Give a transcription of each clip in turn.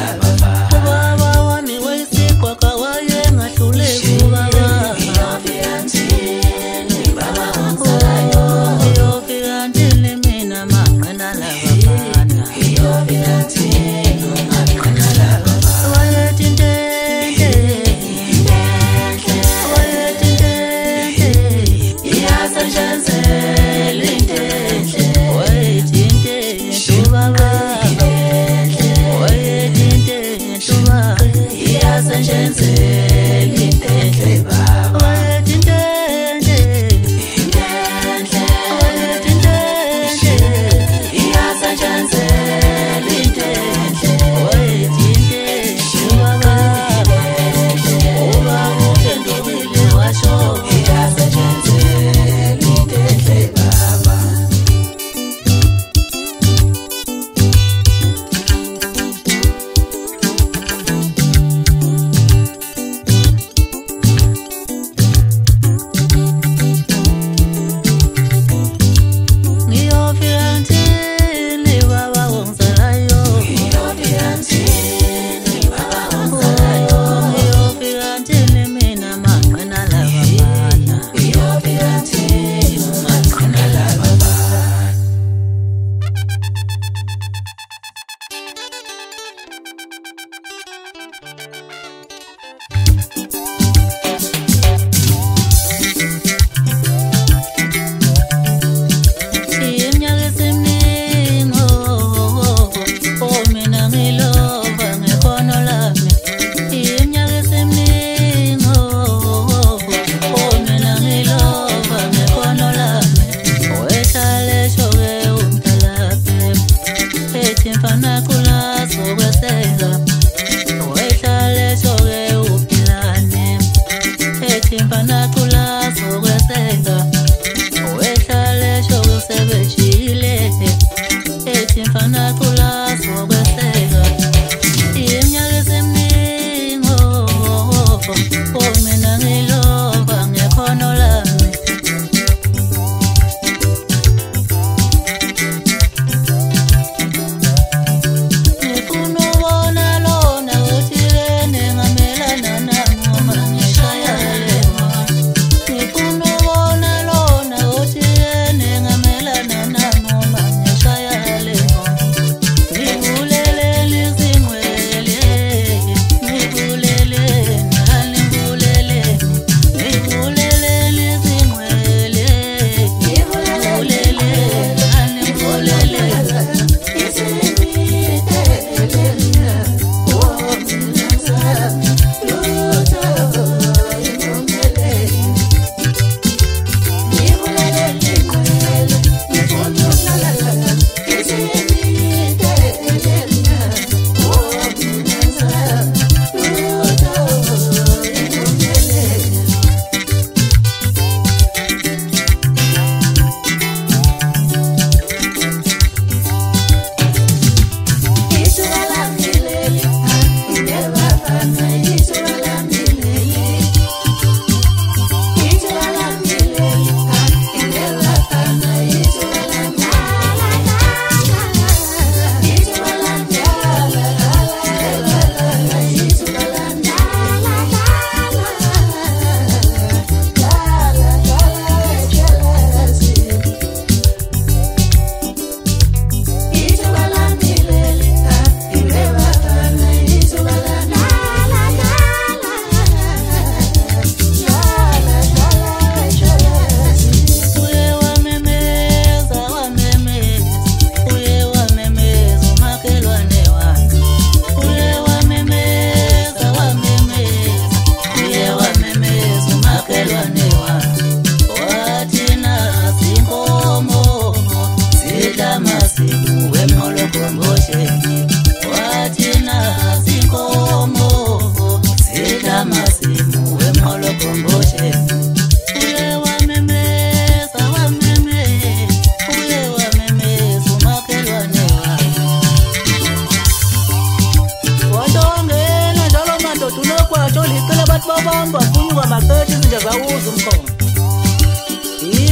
babamba kunyuka makethi izinjazawuza umkhono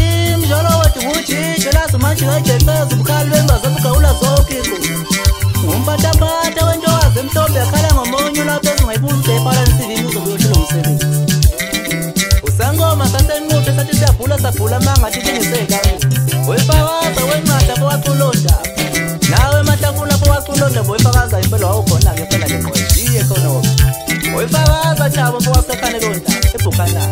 imjolo wethu ukuthi jela simanje ejexeza ubukhali bembaza bugawula zonke izinto umpatapata wentokazi emhlophe akhala ngomonyo lapho ezingayibuli ebhala ensivini uzokuyoshilo umsebenzi usangoma sasenquthe sathi siyabhula mangathi tingisekani wefakaza wencada bowaculonda nawe matafula bowaculonda boyefakaza impela wawukhona-ke phela leqweshiye khona wefakaza chabo bowasekhane londa ebhukanana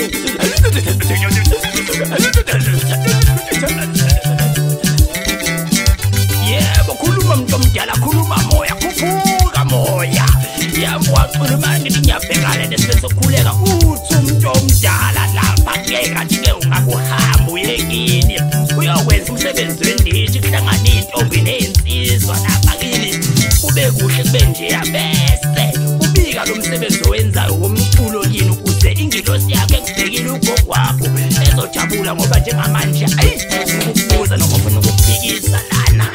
yebo khuluma mntu omdala khuluma moya khuphuka moya yabwaquluma ngithi ngiyabhekana nesibe sokukhuleka uthi umuntu omdala lapha ngeke kathi-ke ungakuhamba uyekini uyokwenza umsebenzi wendishi kuhlangana iy'ntombi ney'nsizwa lapha kini kube kuhle kube njeya bese ubika lo msebenzi owenzayo womculo kini ukuze ingilosi yakhe ekubhekile ugokwakho ezojabula ngoba njengamanje ukubuza noma ufuna ukukuphikisa lana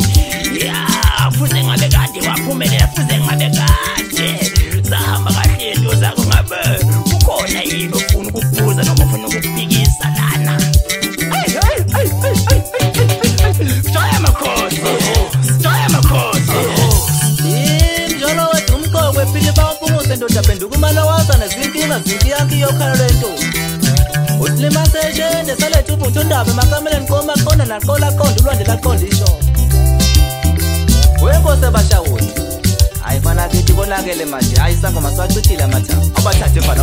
fuze ngabe kade waphumelela fuze ngabe kade zahamba kahle into zakho ngabe kukhona yini ofuna ukukubuza noma ufuna ukukuphikisa lana Jaya makhosi njalo wethu umqoko ephile bawuphumuze ndoda phenduka umalawaza nezinkinga zinkiyanki yokhala lento usilimaseshende salethu uvutha undaba emakameleni koma qonda naqola qonda ulwandle laqonda isho wenkosi bashawuni hayi fana kithi konakele manje hayi sangoma siwachithile amathambo obathathe fana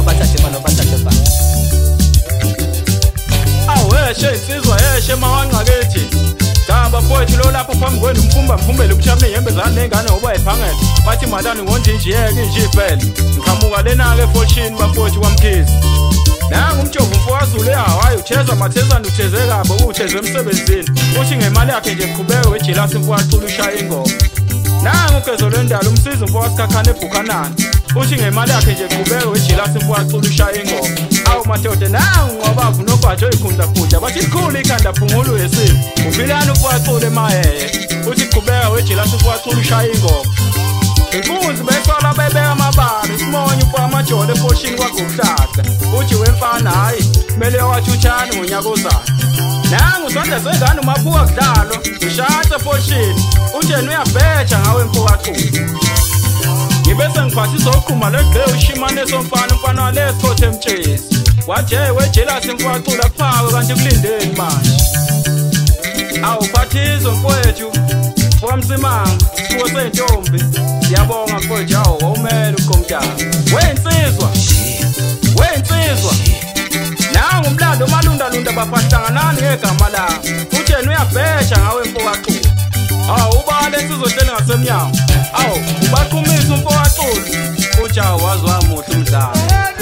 aweshe insizwa yeshe mawanqakethi daba mfowethu lo lapho phambi kwenu mfumbele ubuthamne yembezana nengane ngoba ephangela bathi madani ngonjinjiyeke njifele ngiqhamuka lena ke fortune bafowethu kwamkhizi nangu umjovu mfowazulu hayi utheza mathezana utheze kabo utheze emsebenzini uthi ngemali yakhe nje qhubeke wejilasi mfowacula ushaya ingoma nangu ugezo lwendalo umsizi mfowasikakhane ebhukanana uthi ngemali yakhe nje qhubeke wejilasi mfowacula ushaya ingoma awu madoda nangu ngobavu nogwajo ikhundla bathi likhulu ikhanda phungulu yesini uphilana mfowacula emayeye uthi qhubeka wejilasi mfowacula ushaya ingoma inkunzi besala bebeka amabali simonye amajole efoshini kwagokuhlahla uthi wemfana hayi kumele wachuthana ngonyaka ozayo nangu sonde sengane umaphuka kudlalo ushathe efoshini uthi yena uyabheja ngawe mfowacula ngibese ngiphathisa uqhuma legqe ushimane somfana umfana walesikothe emtshezi waje wejelasi mfowacula kuphawe kanti kulindeni manje awuphathizo mfowethu Wamsimanga sifuwo sentombi siyabonga mfowethu awu wawumele uqomntana wensizwa nangu umlando malunda bapahlanganani ngegama lami uthi yena uyabheja ngawe mfowacula awu ubale sizohleli ngasemnyango awu ubaqhumisa umfowacula uthi awu wazwa muhle umdlalo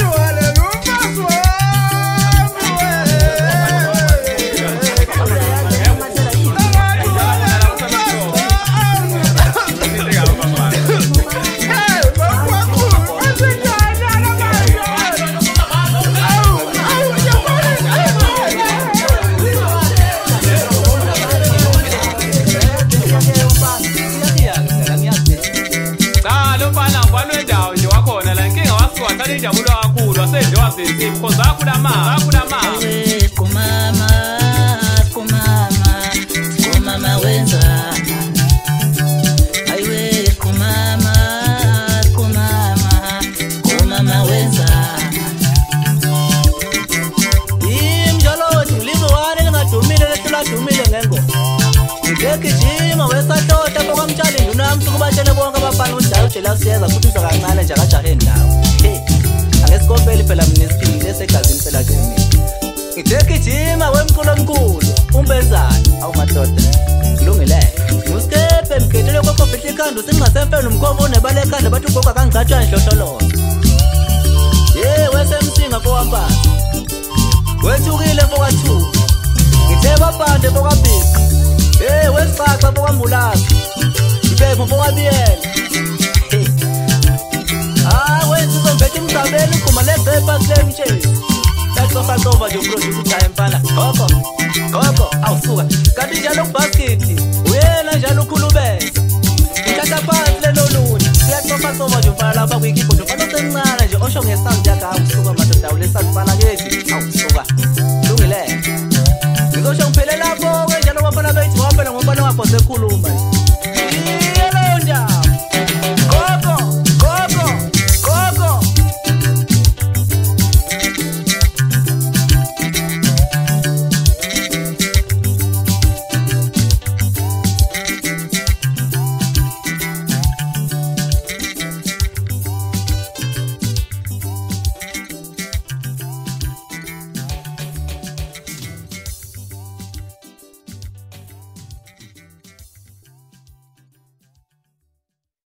Jabula kakhulu wasenziwa zizipho because akulama kumama wenza ayiwe kumama wenza imjalo wethu lizowane lingadumile lehlula-dumile ngengo ngekijima wesahlota bokwamtshali ndunamntu kubatshele bonke abafana udala ujelasi yeza futhi uza kancane nje akajahe ndawo Ngesikopeli phela mina esiphilile esegazini phela ke mina ngithekijima wemculo omkhulu umbezana awu madoda kulungile nguskepe mkhethele kokophethe ikhanda usingasemfeni umkhombo unebale ekhanda bathi ugoga kangicatshwa nhlohlolozo wesemsinga fowampasa wethukile fokathuka ngithe babande fokabhika wesicaca fokwambulaka ibepho fokabiyela Bethi mzabeli ukhuma lezepa kule mtshezi Yacofa nje uproduce uthaya mfana Gogo, awusuka Kanti njalo kubhaskithi Uyena njalo ukhulubeza Ngithatha phansi lelo luni Yacofa nje mfana lapha kuyikiphodo Mfana osemncane nje osho ngesound yakhe awusuka madoda ulesazifana kethi